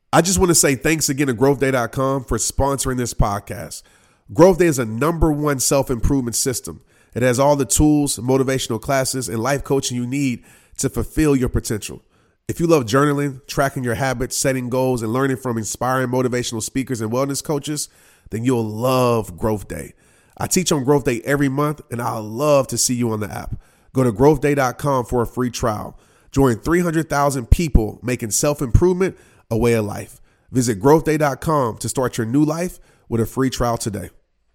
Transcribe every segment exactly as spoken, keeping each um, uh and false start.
I just want to say thanks again to growth day dot com for sponsoring this podcast. Growth Day is a number one self-improvement system. It has all the tools, motivational classes, and life coaching you need to fulfill your potential. If you love journaling, tracking your habits, setting goals, and learning from inspiring motivational speakers and wellness coaches, then you'll love Growth Day. I teach on Growth Day every month, and I'd love to see you on the app. Go to growth day dot com for a free trial. Join three hundred thousand people making self-improvement a way of life. Visit growth day dot com to start your new life with a free trial today.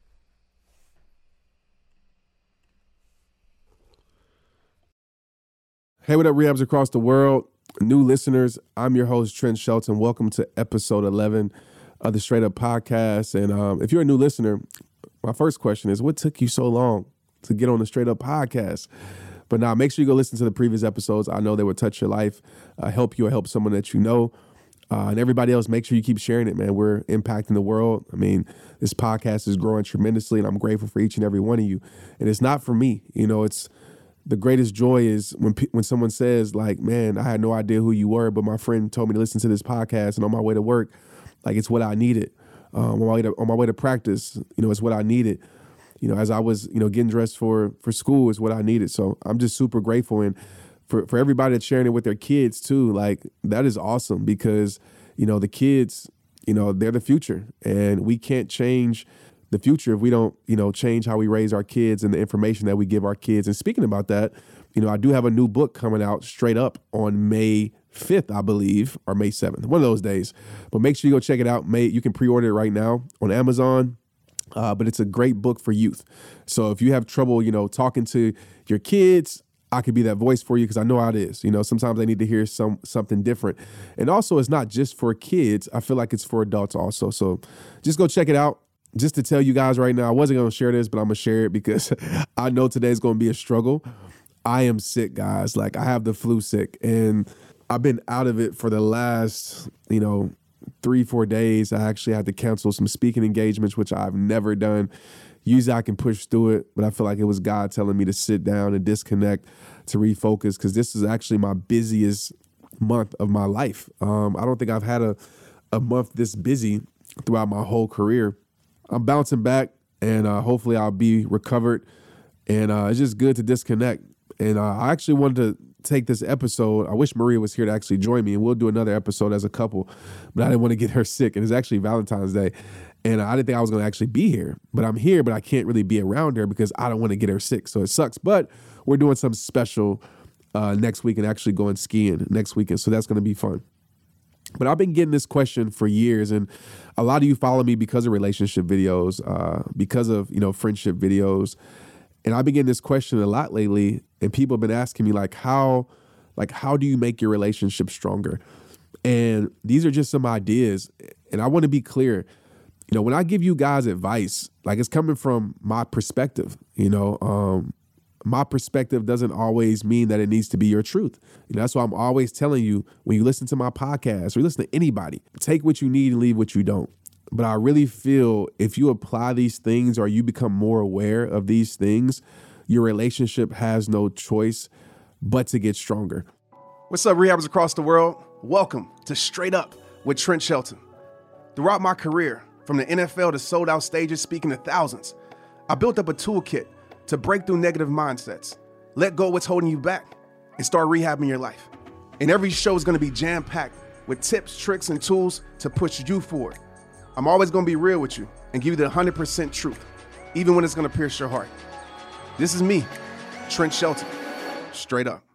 Hey, what up, rehabs across the world? New listeners, I'm your host, Trent Shelton. Welcome to episode eleven of the Straight Up Podcast. And um, if you're a new listener, my first question is, what took you so long to get on the Straight Up Podcast? But now, make sure you go listen to the previous episodes. I know they will touch your life, uh, help you, or help someone that you know. Uh, and everybody else, make sure you keep sharing it, man. We're impacting the world. I mean, this podcast is growing tremendously, and I'm grateful for each and every one of you. And it's not for me. You know, it's the greatest joy is when pe- when someone says, like, man, I had no idea who you were, but my friend told me to listen to this podcast, and on my way to work, like, it's what I needed. Um, on my way to, on my way to practice, you know, it's what I needed. You know, as I was, you know, getting dressed for for school is what I needed. So I'm just super grateful. And for, for everybody that's sharing it with their kids too, like, that is awesome because, you know, the kids, you know, they're the future, and we can't change the future if we don't, you know, change how we raise our kids and the information that we give our kids. And speaking about that, you know, I do have a new book coming out straight up on May fifth, I believe, or May seventh, one of those days. But make sure you go check it out. May, you can pre-order it right now on Amazon. Uh, but it's a great book for youth. So if you have trouble, you know, talking to your kids, I could be that voice for you because I know how it is. You know, sometimes they need to hear some something different. And also, it's not just for kids. I feel like it's for adults also. So just go check it out. Just to tell you guys right now, I wasn't going to share this, but I'm going to share it because I know today's going to be a struggle. I am sick, guys. Like, I have the flu sick, and I've been out of it for the last, you know, three, four days. I actually had to cancel some speaking engagements, which I've never done. Usually I can push through it, but I feel like it was God telling me to sit down and disconnect, to refocus, because this is actually my busiest month of my life. Um, I don't think I've had a, a month this busy throughout my whole career. I'm bouncing back, and uh, hopefully I'll be recovered, and uh, it's just good to disconnect. And uh, I actually wanted to take this episode. I wish Maria was here to actually join me, and we'll do another episode as a couple, but I didn't want to get her sick, and it's actually Valentine's Day, and I didn't think I was going to actually be here, but I'm here, but I can't really be around her because I don't want to get her sick, so it sucks. But we're doing something special uh, next week and actually going skiing next weekend, so that's going to be fun. But I've been getting this question for years, and a lot of you follow me because of relationship videos, uh, because of, you know, friendship videos. And I've been getting this question a lot lately, and people have been asking me, like, how, like, how do you make your relationship stronger? And these are just some ideas. And I want to be clear, you know, when I give you guys advice, like, it's coming from my perspective, you know, um, my perspective doesn't always mean that it needs to be your truth. You know, that's why I'm always telling you, when you listen to my podcast or you listen to anybody, take what you need and leave what you don't. But I really feel if you apply these things or you become more aware of these things, your relationship has no choice but to get stronger. What's up, rehabbers across the world? Welcome to Straight Up with Trent Shelton. Throughout my career, from the N F L to sold out stages speaking to thousands, I built up a toolkit to break through negative mindsets, let go of what's holding you back, and start rehabbing your life. And every show is going to be jam-packed with tips, tricks, and tools to push you forward. I'm always going to be real with you and give you the one hundred percent truth, even when it's going to pierce your heart. This is me, Trent Shelton, Straight Up.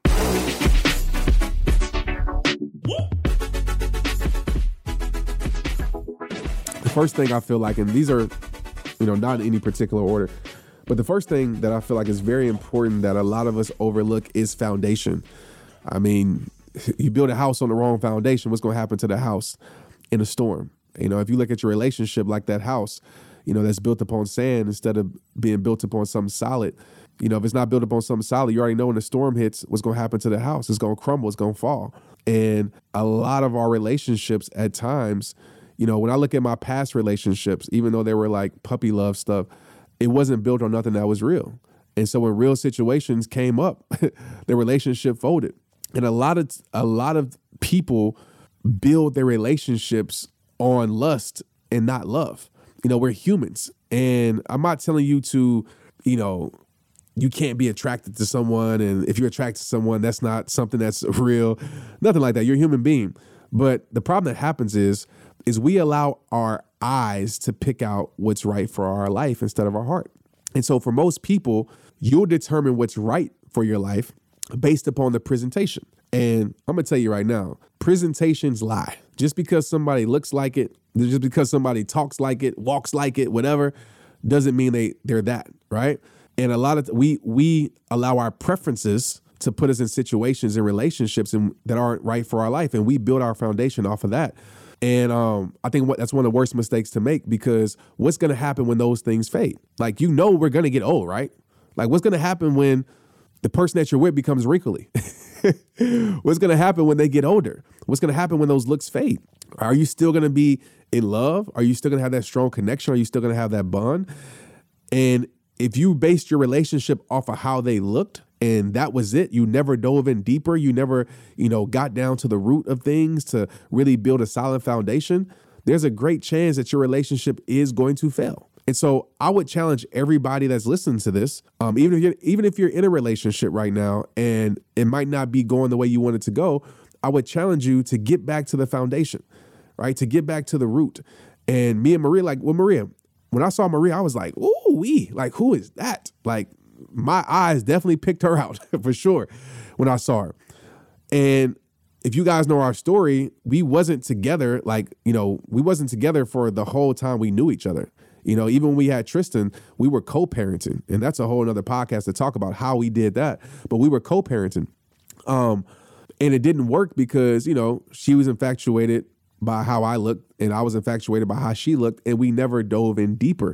The first thing I feel like, and these are, you know, not in any particular order, but the first thing that I feel like is very important that a lot of us overlook is foundation. I mean, you build a house on the wrong foundation, what's going to happen to the house in a storm? You know, if you look at your relationship like that house, you know, that's built upon sand instead of being built upon something solid. You know, if it's not built upon something solid, you already know when the storm hits, what's going to happen to the house. It's going to crumble. It's going to fall. And a lot of our relationships at times, you know, when I look at my past relationships, even though they were like puppy love stuff, it wasn't built on nothing that was real. And so when real situations came up, the relationship folded. And a lot of a lot of people build their relationships on lust and not love. You know, we're humans. And I'm not telling you to, you know, you can't be attracted to someone. And if you're attracted to someone, that's not something that's real. Nothing like that. You're a human being. But the problem that happens is, is we allow our eyes to pick out what's right for our life instead of our heart. And so for most people, you'll determine what's right for your life based upon the presentation. And I'm going to tell you right now, presentations lie. Just because somebody looks like it, just because somebody talks like it, walks like it, whatever, doesn't mean they, they're that, right? And a lot of, we, we allow our preferences to put us in situations and relationships and, that aren't right for our life. And we build our foundation off of that. And um, I think what, that's one of the worst mistakes to make, because what's going to happen when those things fade? Like, you know, we're going to get old, right? Like, what's going to happen when the person that you're with becomes wrinkly? What's going to happen when they get older? What's going to happen when those looks fade? Are you still going to be in love? Are you still going to have that strong connection? Are you still going to have that bond? And if you based your relationship off of how they looked and that was it, you never dove in deeper, you never, you know, got down to the root of things to really build a solid foundation, there's a great chance that your relationship is going to fail. And so I would challenge everybody that's listening to this, um, even if you're, even if you're in a relationship right now and it might not be going the way you want it to go, I would challenge you to get back to the foundation, right? To get back to the root. And me and Maria, like, well, Maria, when I saw Maria, I was like, ooh, wee, like, who is that? Like, my eyes definitely picked her out for sure when I saw her. And if you guys know our story, we wasn't together, like, you know, we wasn't together for the whole time we knew each other. You know, even when we had Tristan, we were co-parenting. And that's a whole nother podcast to talk about how we did that. But we were co-parenting. Um, and it didn't work because, you know, she was infatuated by how I looked and I was infatuated by how she looked. And we never dove in deeper.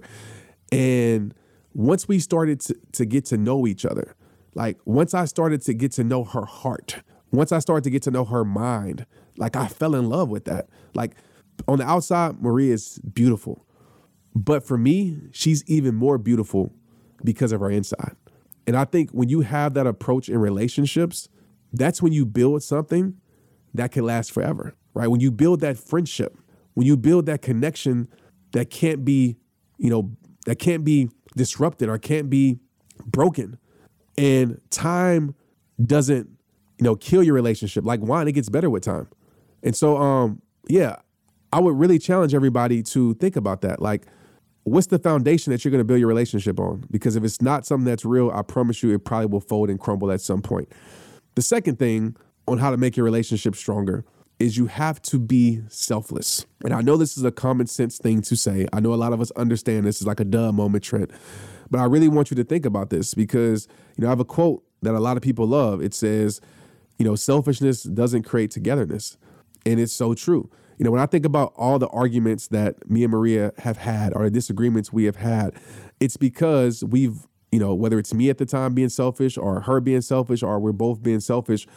And once we started to, to get to know each other, like once I started to get to know her heart, once I started to get to know her mind, like I fell in love with that. Like on the outside, Maria is beautiful. But for me, she's even more beautiful because of her inside. And I think when you have that approach in relationships, that's when you build something that can last forever, right? When you build that friendship, when you build that connection that can't be, you know, that can't be disrupted or can't be broken. And time doesn't, you know, kill your relationship. Like wine, it gets better with time. And so, um, yeah, I would really challenge everybody to think about that. Like, what's the foundation that you're going to build your relationship on? Because if it's not something that's real, I promise you it probably will fold and crumble at some point. The second thing on how to make your relationship stronger is you have to be selfless. And I know this is a common sense thing to say. I know a lot of us understand this is like a duh moment, Trent. But I really want you to think about this because, you know, I have a quote that a lot of people love. It says, you know, selfishness doesn't create togetherness. And it's so true. You know, when I think about all the arguments that me and Maria have had or the disagreements we have had, it's because we've, you know, whether it's me at the time being selfish or her being selfish or we're both being selfish,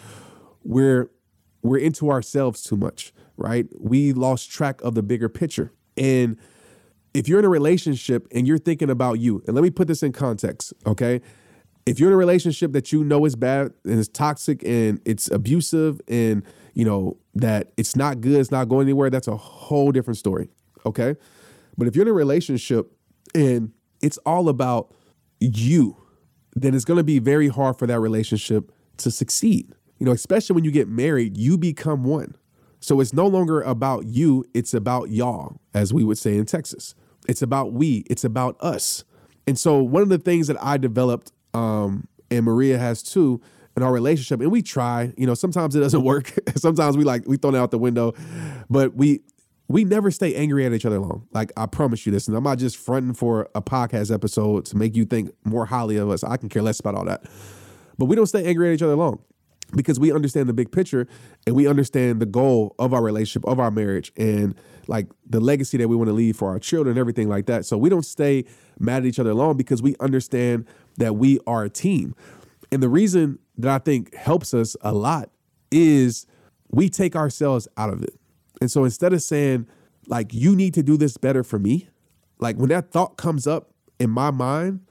we're we're into ourselves too much, right? We lost track of the bigger picture. And if you're in a relationship and you're thinking about you, and let me put this in context, okay? If you're in a relationship that you know is bad and it's toxic and it's abusive and, you know, that it's not good, it's not going anywhere, that's a whole different story, okay? But if you're in a relationship and it's all about you, then it's going to be very hard for that relationship to succeed. You know, especially when you get married, you become one. So it's no longer about you, it's about y'all, as we would say in Texas. It's about we, it's about us. And so one of the things that I developed, um, and Maria has too, in our relationship, and we try, you know, sometimes it doesn't work. Sometimes we like, we throw it out the window, but we, we never stay angry at each other long. Like, I promise you this, and I'm not just fronting for a podcast episode to make you think more highly of us. I can care less about all that. But we don't stay angry at each other long because we understand the big picture and we understand the goal of our relationship, of our marriage, and like the legacy that we want to leave for our children and everything like that. So we don't stay mad at each other long because we understand that we are a team. And the reason that I think helps us a lot is we take ourselves out of it. And so instead of saying, like, you need to do this better for me, like when that thought comes up in my mind,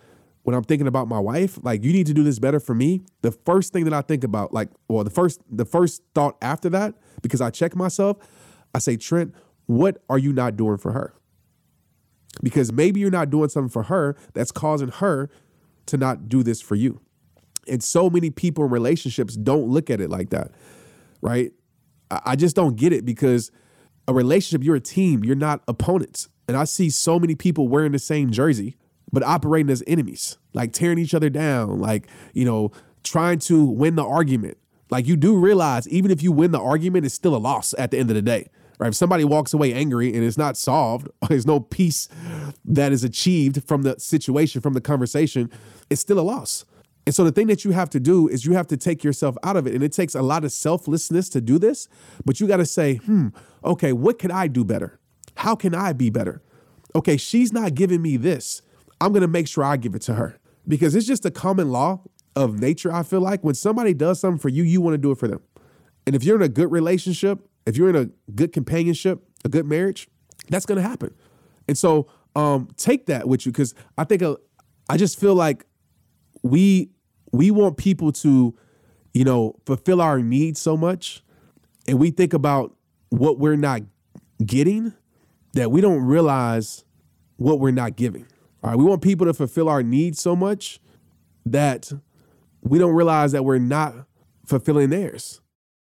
when I'm thinking about my wife, like, you need to do this better for me. The first thing that I think about, like, well, the first, the first thought after that, because I check myself, I say, Trent, what are you not doing for her? Because maybe you're not doing something for her that's causing her to not do this for you. And so many people in relationships don't look at it like that, right? I just don't get it, because a relationship, you're a team, you're not opponents. And I see so many people wearing the same jersey, but operating as enemies, like tearing each other down, like, you know, trying to win the argument. Like, you do realize even if you win the argument, it's still a loss at the end of the day, right? If somebody walks away angry and it's not solved, there's no peace that is achieved from the situation, from the conversation, it's still a loss. And so the thing that you have to do is you have to take yourself out of it. And it takes a lot of selflessness to do this, but you got to say, hmm, okay, what can I do better? How can I be better? Okay, she's not giving me this. I'm going to make sure I give it to her, because it's just a common law of nature. I feel like when somebody does something for you, you want to do it for them. And if you're in a good relationship, if you're in a good companionship, a good marriage, that's going to happen. And so um, take that with you, because I think uh, I just feel like we we want people to, you know, fulfill our needs so much, and we think about what we're not getting, that we don't realize what we're not giving. All right, we want people to fulfill our needs so much that we don't realize that we're not fulfilling theirs.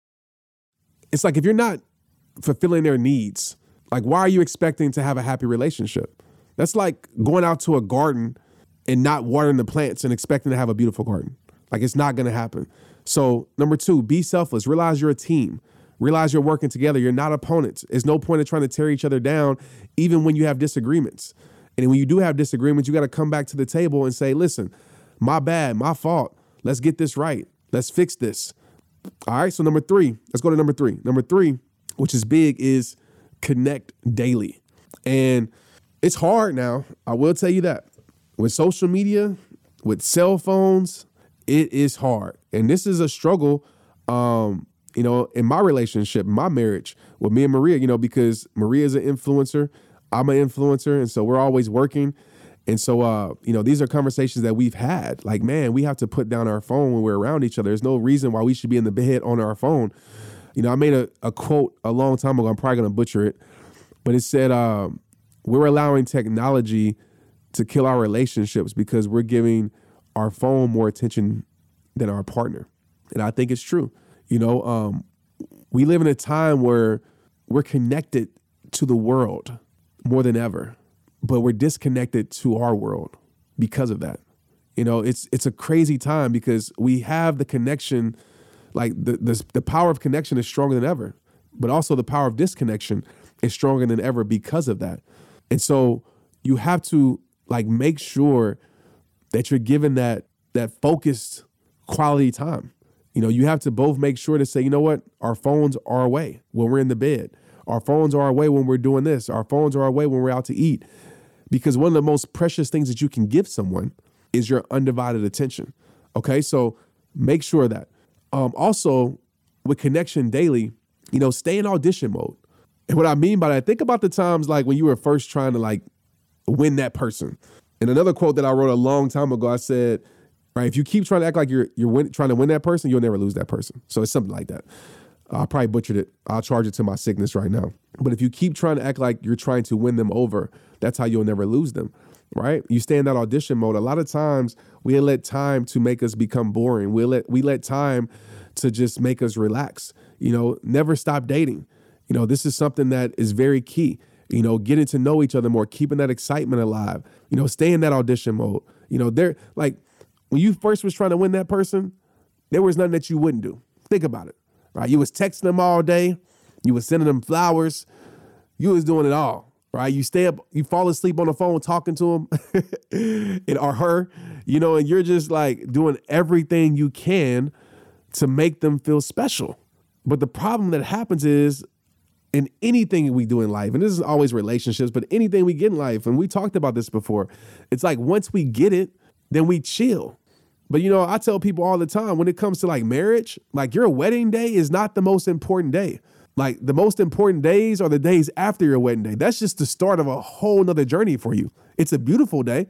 It's like, if you're not fulfilling their needs, like, why are you expecting to have a happy relationship? That's like going out to a garden and not watering the plants and expecting to have a beautiful garden. Like, it's not going to happen. So number two, be selfless. Realize you're a team. Realize you're working together. You're not opponents. There's no point in trying to tear each other down, even when you have disagreements. And when you do have disagreements, you got to come back to the table and say, listen, my bad, my fault. Let's get this right. Let's fix this. All right. So number three, let's go to number three. Number three, which is big, is connect daily. And it's hard now. I will tell you that. With social media, with cell phones, it is hard. And this is a struggle, um, you know, in my relationship, my marriage with me and Maria, you know, because Maria is an influencer. I'm an influencer. And so we're always working. And so, uh, you know, these are conversations that we've had. Like, man, we have to put down our phone when we're around each other. There's no reason why we should be in the bed on our phone. You know, I made a, a quote a long time ago. I'm probably going to butcher it. But it said, um, we're allowing technology to kill our relationships because we're giving our phone more attention than our partner. And I think it's true. You know, um, we live in a time where we're connected to the world more than ever, but we're disconnected to our world because of that. You know, it's it's a crazy time because we have the connection, like the, the the power of connection is stronger than ever, but also the power of disconnection is stronger than ever because of that. And so you have to like make sure that you're given that that focused quality time. You know, you have to both make sure to say, you know what, our phones are away when we're in the bed. Our phones are away when we're doing this. Our phones are away when we're out to eat. Because one of the most precious things that you can give someone is your undivided attention. Okay, so make sure of that. Um, also, with connection daily, you know, stay in audition mode. And what I mean by that, think about the times like when you were first trying to like win that person. And another quote that I wrote a long time ago, I said, right, if you keep trying to act like you're you're win- trying to win that person, you'll never lose that person. So it's something like that. I probably butchered it. I'll charge it to my sickness right now. But if you keep trying to act like you're trying to win them over, that's how you'll never lose them, right? You stay in that audition mode. A lot of times we let time to make us become boring. We let we let time to just make us relax. You know, never stop dating. You know, this is something that is very key. You know, getting to know each other more, keeping that excitement alive. You know, stay in that audition mode. You know, there like when you first was trying to win that person, there was nothing that you wouldn't do. Think about it. Right, you was texting them all day, you was sending them flowers, you was doing it all. Right, you stay up, you fall asleep on the phone talking to them, and or her, you know, and you're just like doing everything you can to make them feel special. But the problem that happens is in anything we do in life, and this is always relationships, but anything we get in life, and we talked about this before, it's like once we get it, then we chill. But, you know, I tell people all the time when it comes to like marriage, like your wedding day is not the most important day. Like the most important days are the days after your wedding day. That's just the start of a whole nother journey for you. It's a beautiful day,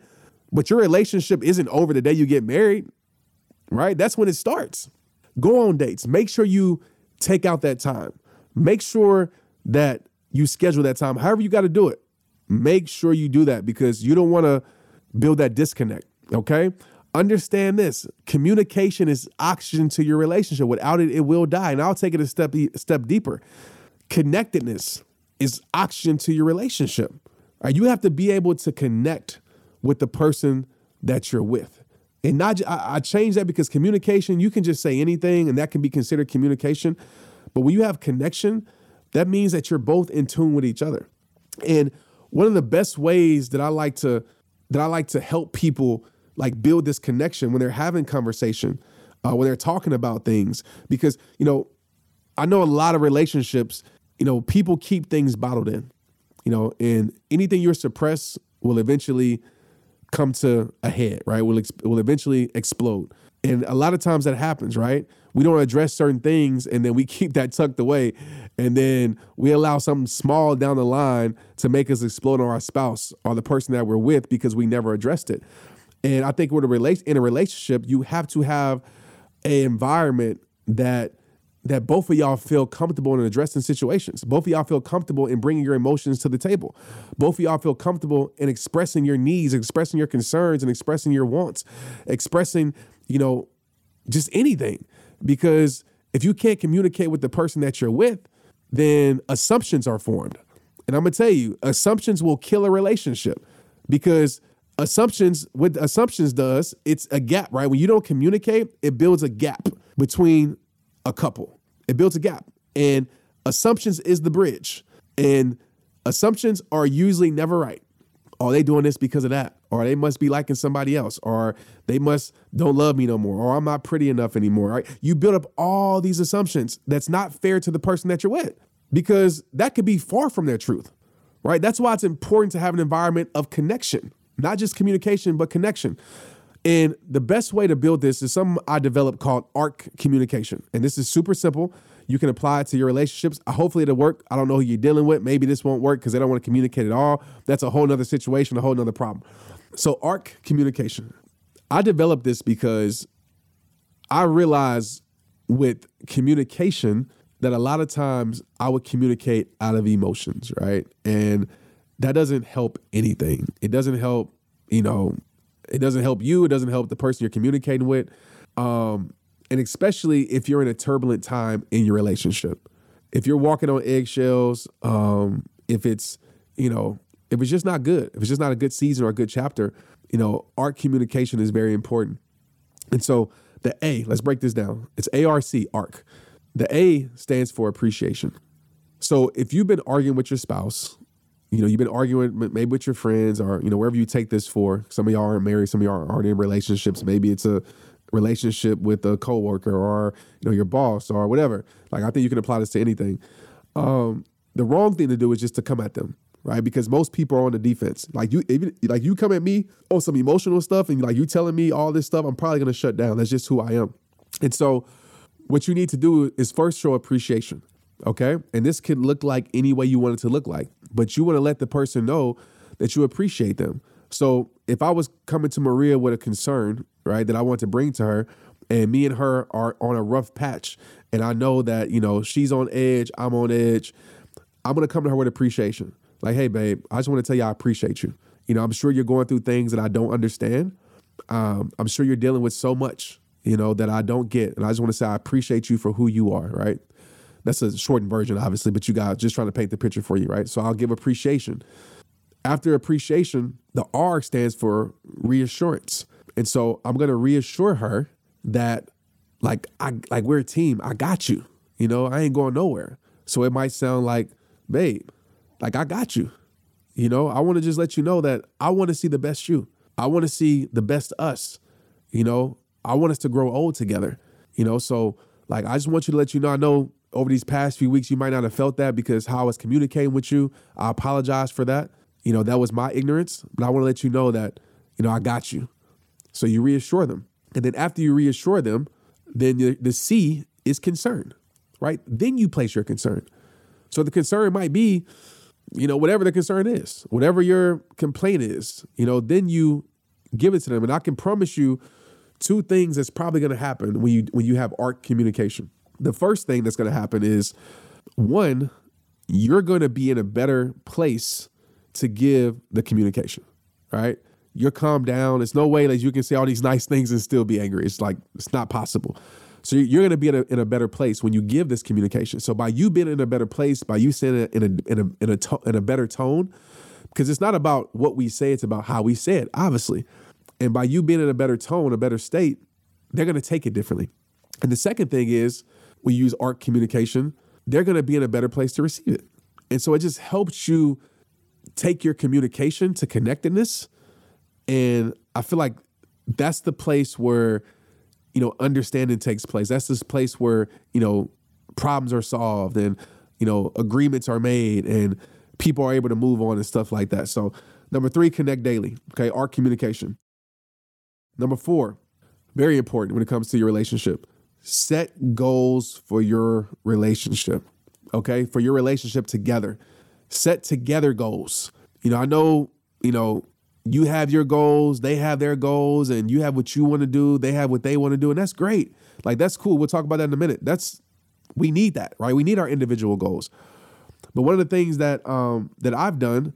But your relationship isn't over the day you get married, right? That's when it starts. Go on dates. Make sure you take out that time. Make sure that you schedule that time. However you got to do it. Make sure you do that because you don't want to build that disconnect, okay? Understand this. Communication is oxygen to your relationship. Without it, it will die. And I'll take it a step, a step deeper. Connectedness is oxygen to your relationship. Right? You have to be able to connect with the person that you're with. And not, I, I changed that because communication, you can just say anything and that can be considered communication. But when you have connection, that means that you're both in tune with each other. And one of the best ways that I like to, that I like to help people like build this connection when they're having conversation, uh, when they're talking about things, because, you know, I know a lot of relationships, you know, people keep things bottled in, you know, and anything you're suppressed will eventually come to a head, right? Will ex- will eventually explode. And a lot of times that happens, right? We don't address certain things and then we keep that tucked away. And then we allow something small down the line to make us explode on our spouse or the person that we're with because we never addressed it. And I think with a rela- in a relationship, you have to have an environment that that both of y'all feel comfortable in addressing situations. Both of y'all feel comfortable in bringing your emotions to the table. Both of y'all feel comfortable in expressing your needs, expressing your concerns, and expressing your wants, expressing, you know, just anything. Because if you can't communicate with the person that you're with, then assumptions are formed. And I'm going to tell you, assumptions will kill a relationship because assumptions, what assumptions does, it's a gap, right? When you don't communicate, it builds a gap between a couple. It builds a gap. And assumptions is the bridge. And assumptions are usually never right. Are they doing this because of that? Or they must be liking somebody else. Or they must don't love me no more. Or I'm not pretty enough anymore, right? You build up all these assumptions that's not fair to the person that you're with because that could be far from their truth, right? That's why it's important to have an environment of connection, not just communication, but connection. And the best way to build this is something I developed called ARC communication. And this is super simple. You can apply it to your relationships. Hopefully it'll work. I don't know who you're dealing with. Maybe this won't work because they don't want to communicate at all. That's a whole nother situation, a whole nother problem. So ARC communication. I developed this because I realized with communication that a lot of times I would communicate out of emotions, right? And that doesn't help anything. It doesn't help, you know, It doesn't help you. It doesn't help the person you're communicating with. Um, and especially if you're in a turbulent time in your relationship. If you're walking on eggshells, um, if it's, you know, if it's just not good, if it's just not a good season or a good chapter, you know, ARC communication is very important. And so the A, let's break this down. It's A R C, ARC. The A stands for appreciation. So if you've been arguing with your spouse, you know, you've been arguing maybe with your friends or, you know, wherever you take this for. Some of y'all aren't married. Some of y'all aren't in relationships. Maybe it's a relationship with a coworker or, you know, your boss or whatever. Like, I think you can apply this to anything. Um, the wrong thing to do is just to come at them, right? Because most people are on the defense. Like you, even like you come at me on some emotional stuff and like you telling me all this stuff, I'm probably going to shut down. That's just who I am. And so what you need to do is first show appreciation. Okay. And this could look like any way you want it to look like, but you want to let the person know that you appreciate them. So if I was coming to Maria with a concern, right, that I want to bring to her, and me and her are on a rough patch, and I know that, you know, she's on edge, I'm on edge, I'm going to come to her with appreciation. Like, hey, babe, I just want to tell you I appreciate you. You know, I'm sure you're going through things that I don't understand. Um, I'm sure you're dealing with so much, you know, that I don't get. And I just want to say I appreciate you for who you are, right? That's a shortened version, obviously, but you guys just trying to paint the picture for you, right? So I'll give appreciation. After appreciation, the R stands for reassurance. And so I'm going to reassure her that like, I, like we're a team. I got you. You know, I ain't going nowhere. So it might sound like, babe, like I got you. You know, I want to just let you know that I want to see the best you. I want to see the best us. You know, I want us to grow old together. You know, so like, I just want you to let you know, I know over these past few weeks, you might not have felt that because how I was communicating with you. I apologize for that. You know, that was my ignorance, but I want to let you know that, you know, I got you. So you reassure them. And then after you reassure them, then the, the C is concern, right? Then you place your concern. So the concern might be, you know, whatever the concern is, whatever your complaint is, you know, then you give it to them. And I can promise you two things that's probably going to happen when you when you have ARC communication. The first thing that's going to happen is, one, you're going to be in a better place to give the communication, right? You're calmed down. There's no way that you can say all these nice things and still be angry. It's like, it's not possible. So you're going to be in a, in a better place when you give this communication. So by you being in a better place, by you saying it in a, in a, in a, to, in a better tone, because it's not about what we say, it's about how we say it, obviously. And by you being in a better tone, a better state, they're going to take it differently. And the second thing is, we use ARC communication, they're going to be in a better place to receive it. And so it just helps you take your communication to connectedness. And I feel like that's the place where, you know, understanding takes place. That's this place where, you know, problems are solved and, you know, agreements are made and people are able to move on and stuff like that. So number three, connect daily. Okay. ARC communication. Number four, very important when it comes to your relationship. Set goals for your relationship, okay? For your relationship together. Set together goals. You know, I know, you know, you have your goals, they have their goals, and you have what you want to do, they have what they want to do, and that's great. Like, that's cool. We'll talk about that in a minute. That's, we need that, right? We need our individual goals. But one of the things that um, that I've done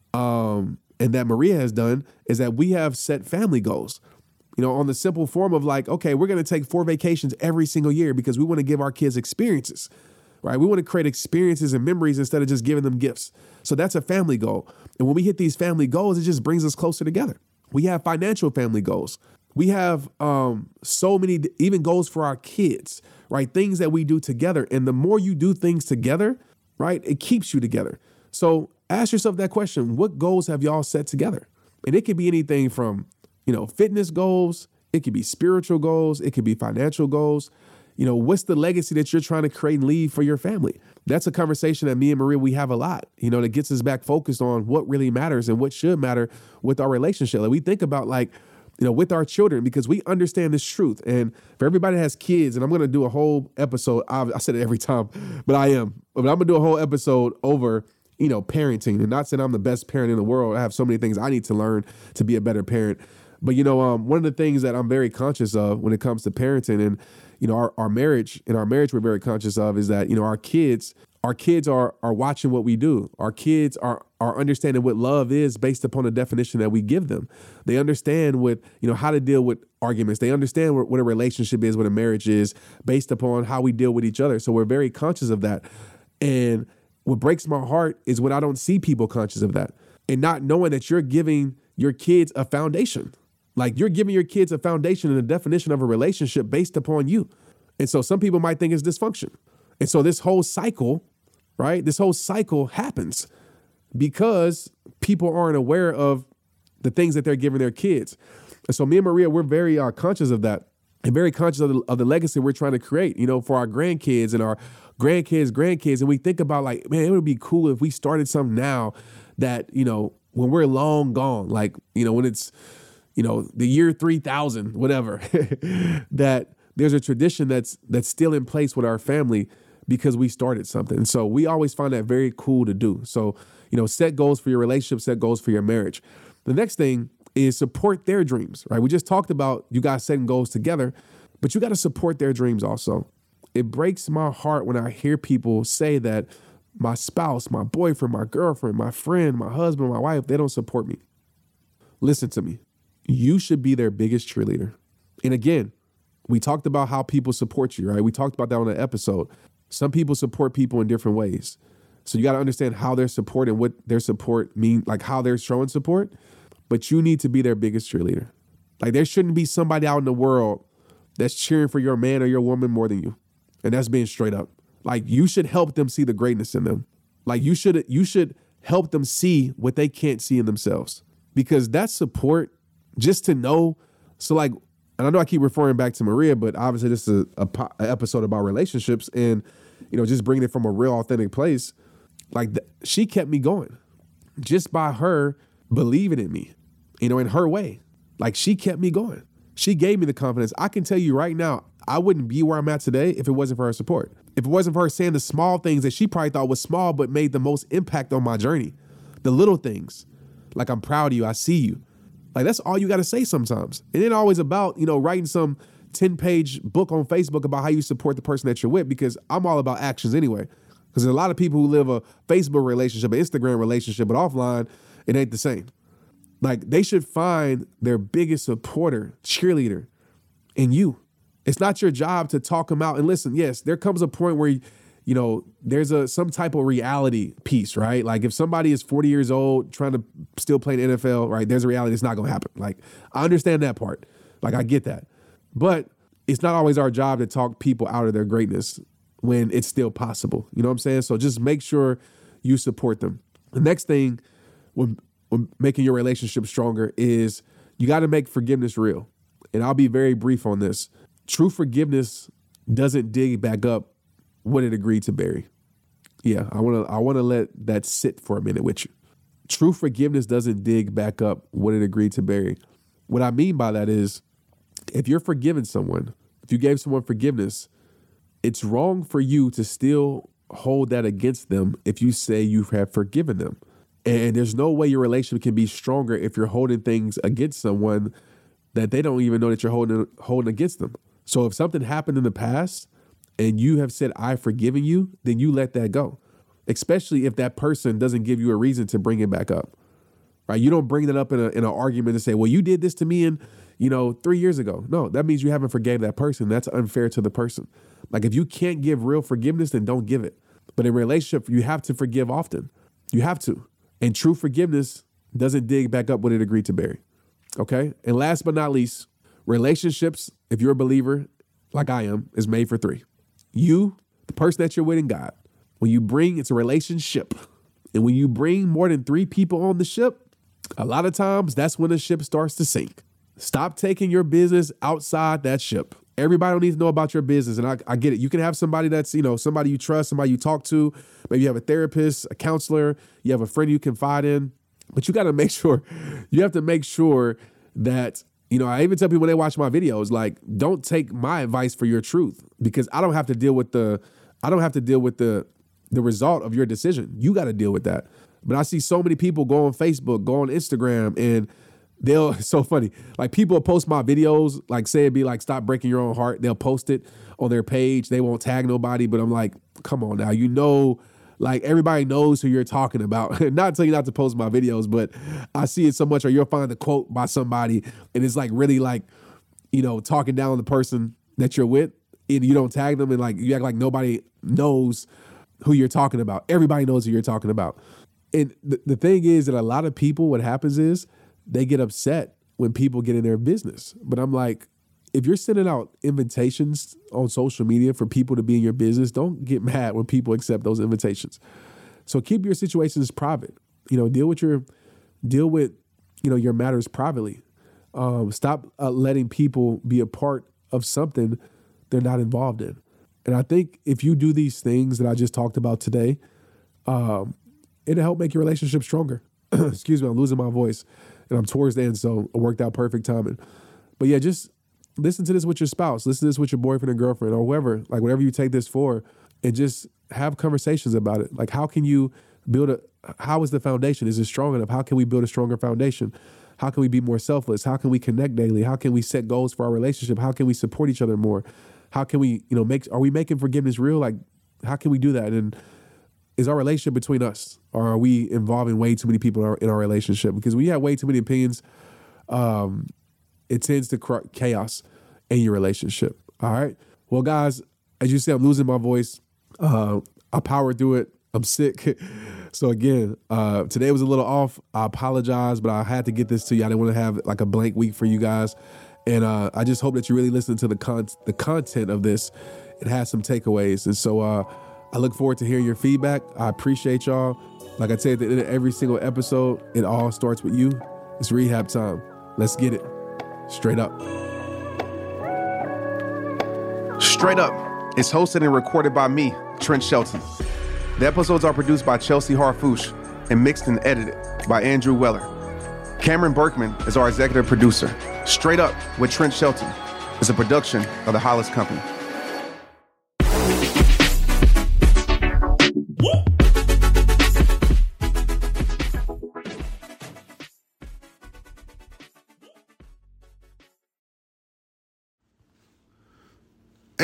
um, and that Maria has done is that we have set family goals. You know, on the simple form of like, okay, we're going to take four vacations every single year because we want to give our kids experiences, right? We want to create experiences and memories instead of just giving them gifts. So that's a family goal. And when we hit these family goals, it just brings us closer together. We have financial family goals. We have um, so many, even goals for our kids, right? Things that we do together. And the more you do things together, right, it keeps you together. So ask yourself that question. What goals have y'all set together? And it could be anything from, you know, fitness goals. It could be spiritual goals. It could be financial goals. You know, what's the legacy that you're trying to create and leave for your family? That's a conversation that me and Maria, we have a lot, you know, that gets us back focused on what really matters and what should matter with our relationship. Like we think about like, you know, with our children, because we understand this truth. And for everybody that has kids, and I'm going to do a whole episode, I, I said it every time, but I am, but I'm going to do a whole episode over, you know, parenting, and not saying I'm the best parent in the world. I have so many things I need to learn to be a better parent. But, you know, um, one of the things that I'm very conscious of when it comes to parenting and, you know, our, our marriage, in our marriage, we're very conscious of is that, you know, our kids, our kids are are watching what we do. Our kids are are understanding what love is based upon the definition that we give them. They understand what, you know, how to deal with arguments. They understand what, what a relationship is, what a marriage is based upon how we deal with each other. So we're very conscious of that. And what breaks my heart is when I don't see people conscious of that and not knowing that you're giving your kids a foundation. Like you're giving your kids a foundation and a definition of a relationship based upon you. And so some people might think it's dysfunction. And so this whole cycle, right? This whole cycle happens because people aren't aware of the things that they're giving their kids. And so me and Maria, we're very uh, conscious of that and very conscious of the, of the legacy we're trying to create, you know, for our grandkids and our grandkids, grandkids. And we think about like, man, it would be cool if we started something now that, you know, when we're long gone, like, you know, when it's, you know, the year three thousand, whatever, that there's a tradition that's that's still in place with our family because we started something. So we always find that very cool to do. So, you know, set goals for your relationship, set goals for your marriage. The next thing is support their dreams, right? We just talked about you guys setting goals together, but you got to support their dreams also. It breaks my heart when I hear people say that my spouse, my boyfriend, my girlfriend, my friend, my husband, my wife, they don't support me. Listen to me. You should be their biggest cheerleader. And again, we talked about how people support you, right? We talked about that on an episode. Some people support people in different ways. So you got to understand how they're supporting, what their support mean, like how they're showing support. But you need to be their biggest cheerleader. Like there shouldn't be somebody out in the world that's cheering for your man or your woman more than you. And that's being straight up. Like you should help them see the greatness in them. Like you should, you should help them see what they can't see in themselves, because that support, just to know. So like, and I know I keep referring back to Maria, but obviously this is a, a, a episode about relationships and, you know, just bringing it from a real authentic place. Like th- she kept me going just by her believing in me, you know, in her way. Like she kept me going. She gave me the confidence. I can tell you right now, I wouldn't be where I'm at today if it wasn't for her support. If it wasn't for her saying the small things that she probably thought was small, but made the most impact on my journey. The little things, like I'm proud of you. I see you. Like, that's all you got to say sometimes. It ain't always about, you know, writing some ten-page book on Facebook about how you support the person that you're with, because I'm all about actions anyway. Because there's a lot of people who live a Facebook relationship, an Instagram relationship, but offline, it ain't the same. Like, they should find their biggest supporter, cheerleader, in you. It's not your job to talk them out. And listen, yes, there comes a point where, you know, there's a some type of reality piece, right? Like, if somebody is forty years old trying to still play in the N F L, right, there's a reality. It's not going to happen. Like, I understand that part. Like, I get that. But it's not always our job to talk people out of their greatness when it's still possible. You know what I'm saying? So just make sure you support them. The next thing when, when making your relationship stronger is you got to make forgiveness real. And I'll be very brief on this. True forgiveness doesn't dig back up what it agreed to bury. Yeah, I want to I want to let that sit for a minute with you. True forgiveness doesn't dig back up what it agreed to bury. What I mean by that is, if you're forgiving someone, if you gave someone forgiveness, it's wrong for you to still hold that against them if you say you have forgiven them. And there's no way your relationship can be stronger if you're holding things against someone that they don't even know that you're holding holding against them. So if something happened in the past and you have said, I've forgiven you, then you let that go, especially if that person doesn't give you a reason to bring it back up. Right? You don't bring that up in a, in an argument and say, well, you did this to me in, you know, three years ago. No, that means you haven't forgave that person. That's unfair to the person. Like, if you can't give real forgiveness, then don't give it. But in a relationship, you have to forgive often. You have to. And true forgiveness doesn't dig back up what it agreed to bury. Okay? And last but not least, relationships, if you're a believer, like I am, is made for three. You, the person that you're with, and God. When you bring, it's a relationship. And when you bring more than three people on the ship, a lot of times that's when the ship starts to sink. Stop taking your business outside that ship. Everybody don't need to know about your business. And I, I get it. You can have somebody that's, you know, somebody you trust, somebody you talk to. Maybe you have a therapist, a counselor. You have a friend you confide in. But you got to make sure, you have to make sure that, you know, I even tell people when they watch my videos, like, don't take my advice for your truth, because I don't have to deal with the, I don't have to deal with the, the result of your decision. You got to deal with that. But I see so many people go on Facebook, go on Instagram, and they'll, it's so funny. Like, people will post my videos, like, say it'd be like, stop breaking your own heart. They'll post it on their page. They won't tag nobody, but I'm like, come on now. You know, like, everybody knows who you're talking about. Not telling you not to post my videos, but I see it so much, or you'll find a quote by somebody and it's like really like, you know, talking down the person that you're with, and you don't tag them, and like, you act like nobody knows who you're talking about. Everybody knows who you're talking about. And the, the thing is that a lot of people, what happens is they get upset when people get in their business. But I'm like, if you're sending out invitations on social media for people to be in your business, don't get mad when people accept those invitations. So keep your situations private. You know, deal with your, deal with, you know, your matters privately. Um, stop uh, letting people be a part of something they're not involved in. And I think if you do these things that I just talked about today, um, it'll help make your relationship stronger. Excuse me, I'm losing my voice and I'm towards the end, so it worked out perfect timing. But yeah, just listen to this with your spouse, listen to this with your boyfriend and girlfriend, or whoever, like whatever you take this for, and just have conversations about it. Like, how can you build a, how is the foundation? Is it strong enough? How can we build a stronger foundation? How can we be more selfless? How can we connect daily? How can we set goals for our relationship? How can we support each other more? How can we, you know, make, are we making forgiveness real? Like, how can we do that? And is our relationship between us, or are we involving way too many people in our, in our relationship? Because when you have way too many opinions, um, it tends to create chaos in your relationship. All right. Well, guys, as you see, I'm losing my voice. Uh, I powered through it. I'm sick. So again, uh, today was a little off. I apologize, but I had to get this to you. I didn't want to have like a blank week for you guys. And uh, I just hope that you really listen to the con- the content of this and have some takeaways. And so uh, I look forward to hearing your feedback. I appreciate y'all. Like I say at the end of every single episode, it all starts with you. It's rehab time. Let's get it. Straight Up. Straight Up is hosted and recorded by me, Trent Shelton. The episodes are produced by Chelsea Harfouche and mixed and edited by Andrew Weller. Cameron Berkman is our executive producer. Straight Up with Trent Shelton is a production of the Hollis Company.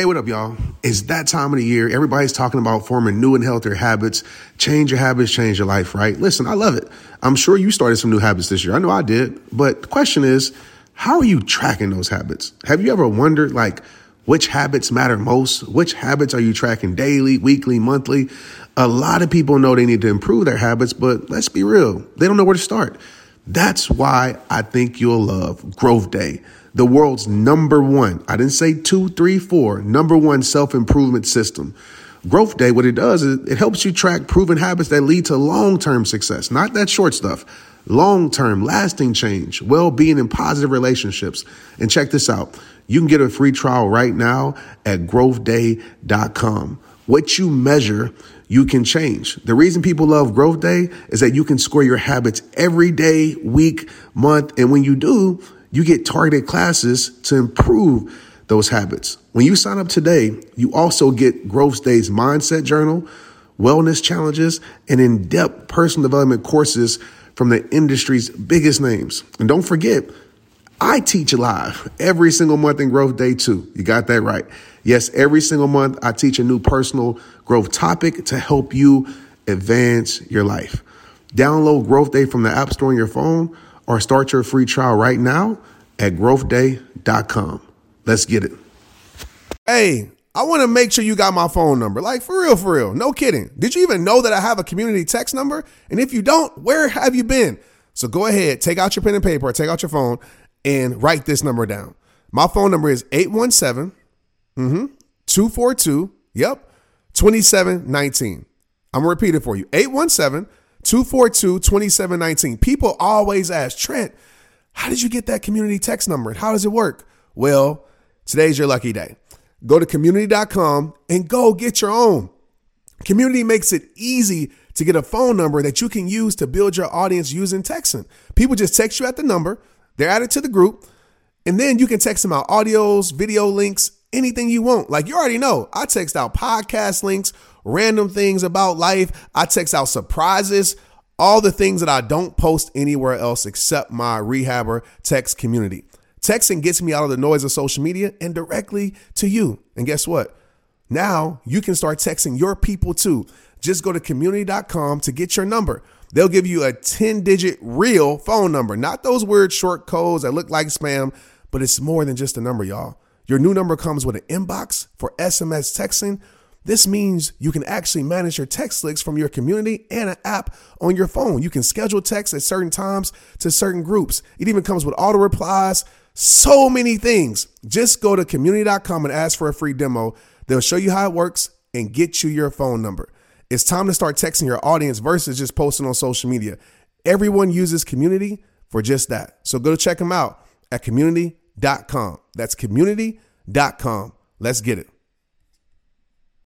Hey, what up, y'all? It's that time of the year. Everybody's talking about forming new and healthier habits. Change your habits, change your life, right? Listen, I love it. I'm sure you started some new habits this year. I know I did. But the question is, how are you tracking those habits? Have you ever wondered, like, which habits matter most? Which habits are you tracking daily, weekly, monthly? A lot of people know they need to improve their habits, but let's be real. They don't know where to start. That's why I think you'll love Growth Day, the world's number one, I didn't say two, three, four, number one self-improvement system. Growth Day, what it does is it helps you track proven habits that lead to long-term success, not that short stuff. Long-term, lasting change, well-being, and positive relationships. And check this out. You can get a free trial right now at growth day dot com. What you measure, you can change. The reason people love Growth Day is that you can score your habits every day, week, month. And when you do, you get targeted classes to improve those habits. When you sign up today, you also get Growth Day's mindset journal, wellness challenges, and in-depth personal development courses from the industry's biggest names. And don't forget, I teach live every single month in Growth Day too. You got that right. Yes, every single month I teach a new personal growth topic to help you advance your life. Download Growth Day from the App Store on your phone or start your free trial right now at growth day dot com. Let's get it. Hey, I want to make sure you got my phone number. Like, for real, for real. No kidding. Did you even know that I have a community text number? And if you don't, where have you been? So go ahead, take out your pen and paper, or take out your phone, and write this number down. My phone number is eight one seven, two four two, yep, two seven one nine. I'm going to repeat it for you. eight one seven, two four two, two seven one nine. People always ask, Trent, how did you get that community text number? How does it work? Well, today's your lucky day. Go to community dot com and go get your own. Community makes it easy to get a phone number that you can use to build your audience using texting. People just text you at the number, they're added to the group, and then you can text them out audios, video links, anything you want. Like you already know, I text out podcast links, random things about life. I text out surprises, all the things that I don't post anywhere else except my Rehabber text community. Texting gets me out of the noise of social media and directly to you. And guess what? Now you can start texting your people too. Just go to community dot com to get your number. They'll give you a ten digit real phone number, not those weird short codes that look like spam, but it's more than just a number, y'all. Your new number comes with an inbox for S M S texting. This means you can actually manage your text links from your community and an app on your phone. You can schedule texts at certain times to certain groups. It even comes with auto replies. So many things. Just go to community dot com and ask for a free demo. They'll show you how it works and get you your phone number. It's time to start texting your audience versus just posting on social media. Everyone uses Community for just that. So go check them out at community dot com. That's community dot com. Let's get it.